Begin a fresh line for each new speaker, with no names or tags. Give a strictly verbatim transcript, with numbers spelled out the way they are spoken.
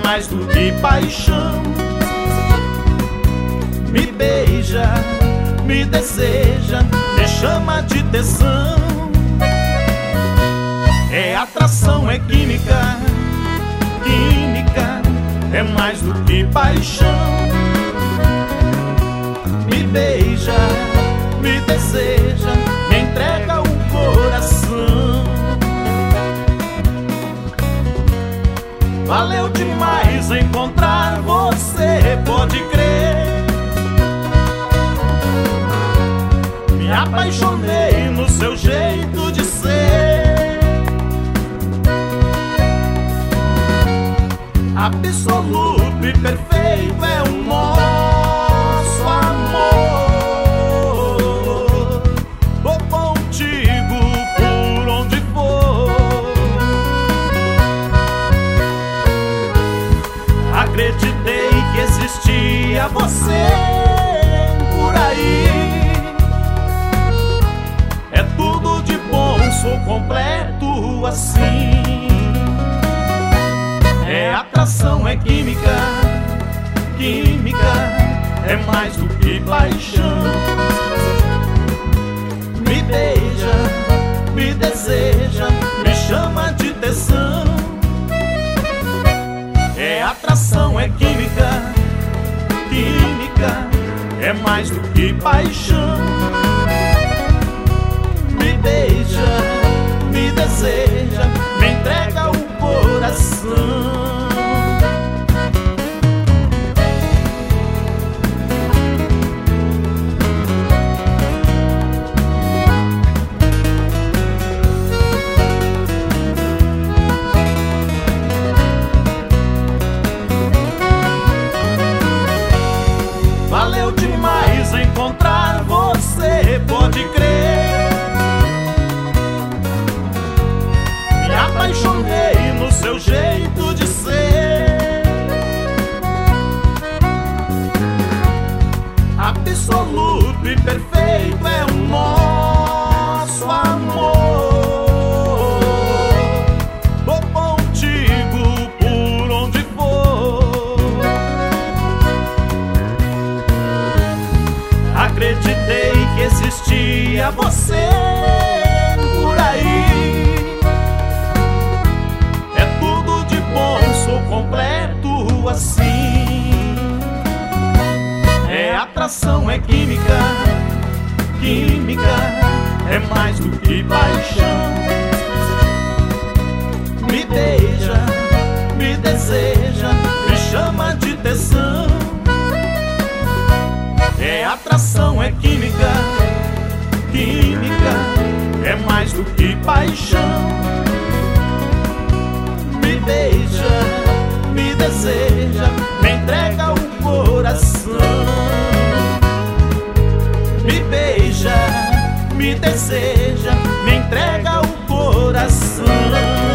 mais do que paixão. Me beija, me deseja, me chama de tesão. É atração, é química, química, é mais do que paixão. Me beija, me deseja, me entrega o coração. Valeu demais encontrar você, pode crer. Me apaixonei no seu jeito de ser, absoluto e perfeito é o nosso amor. Vou contigo por onde for. Acreditei que existia você por aí. É tudo de bom, sou completo assim. É atração, é química, química, é mais do que paixão. Me beija, me deseja, me chama de tesão. É atração, é química, química, é mais do que paixão. Me beija, me deseja, me entrega o coração. Valeu demais encontrar você, pode crer. Me apaixonei no seu jeito de ser, absoluto e perfeito é o nosso amor. Vou contigo por onde for. Acreditei que existia você por aí. É tudo de bom, sou completo assim. É atração, é química, química, é mais do que paixão. Me beija, me deseja, me chama de tesão. É atração, é química, química, é mais do que paixão. Me beija, me deseja, me entrega o coração. Me beija, me deseja, me entrega o coração.